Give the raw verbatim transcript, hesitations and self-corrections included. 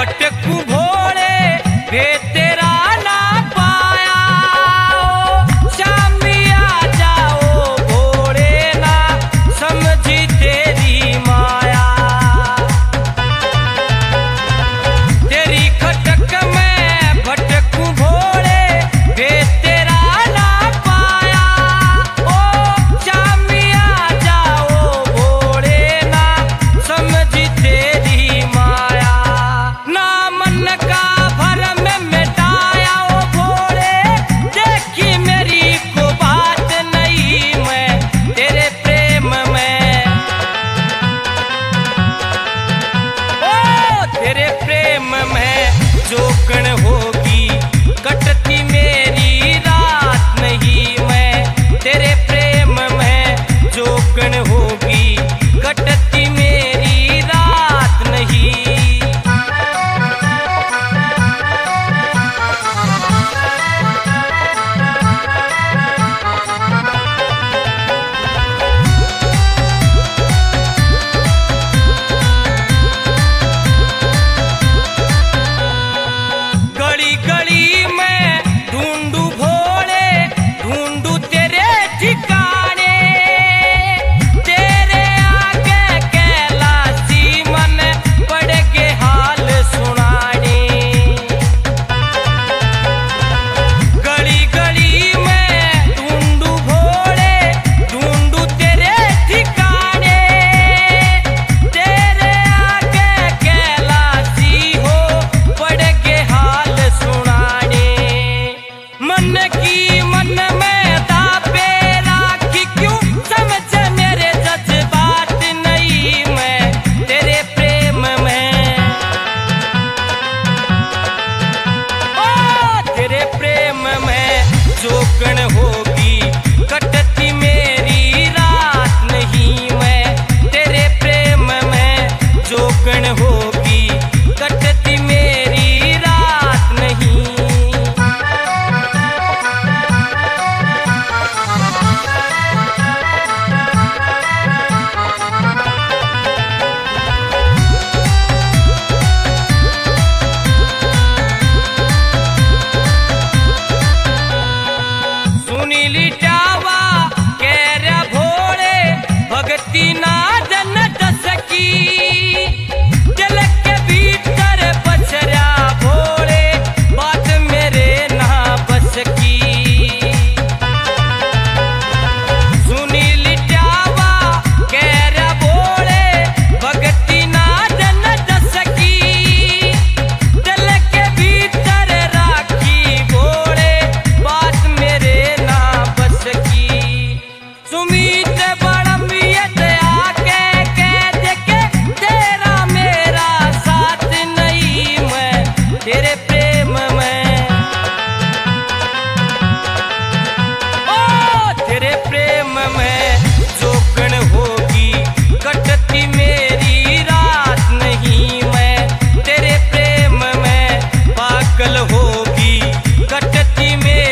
भटकू भोले वे तेरा ना पाया। शामी आ जाओ भोले ना समझी तेरी माया। तेरी खटक में भटकू भोले वे तेरा ना पाया। ओ शामी आ जाओ भोले ना समझी तेरी माया। ना मन का भरम मिटाया ओ भोले, देखी मेरी को बात नहीं मैं तेरे प्रेम में। ओ तेरे प्रेम में जोगण होगी कटती मेरी रात नहीं मैं तेरे प्रेम में जोगण होगी कटती मेरी रात नहीं। गली गली में ढूंढू भोले ढूंढू तेरे ठिकाने। तेरे आगे कैलाशी मन पड़ के हाल सुनाने। गली गली में ढूंढू भोले ढूंढू तेरे ठिकाने। तेरे आगे कैलाशी हो पड़ के हाल सुनाने। मन की मन में दाबे राखी क्यों समझ मेरे जज्बात नहीं मैं तेरे प्रेम में। ओ तेरे प्रेम में जोगण होगी कटती मेरी रात नहीं मैं तेरे प्रेम में जोगण होगी कटती मेरी रात नहीं। सुनी लिटावा कह रहा भोले भगती ना जन दसकी। दिल के भीतर बसरा भोले बात मेरे ना बस की। सुनी लिटावा कह रहा भोले भगती ना जन दसकी। दिल के भीतर राखी भोले बात मेरे ना बस की। सुमीत बड़मियत आके कह दे के तेरा मेरा साथ नहीं मैं तेरे प्रेम में। ओ तेरे प्रेम में जोगण होगी कटती मेरी रात नहीं मैं तेरे प्रेम में पागल होगी कटती मेरी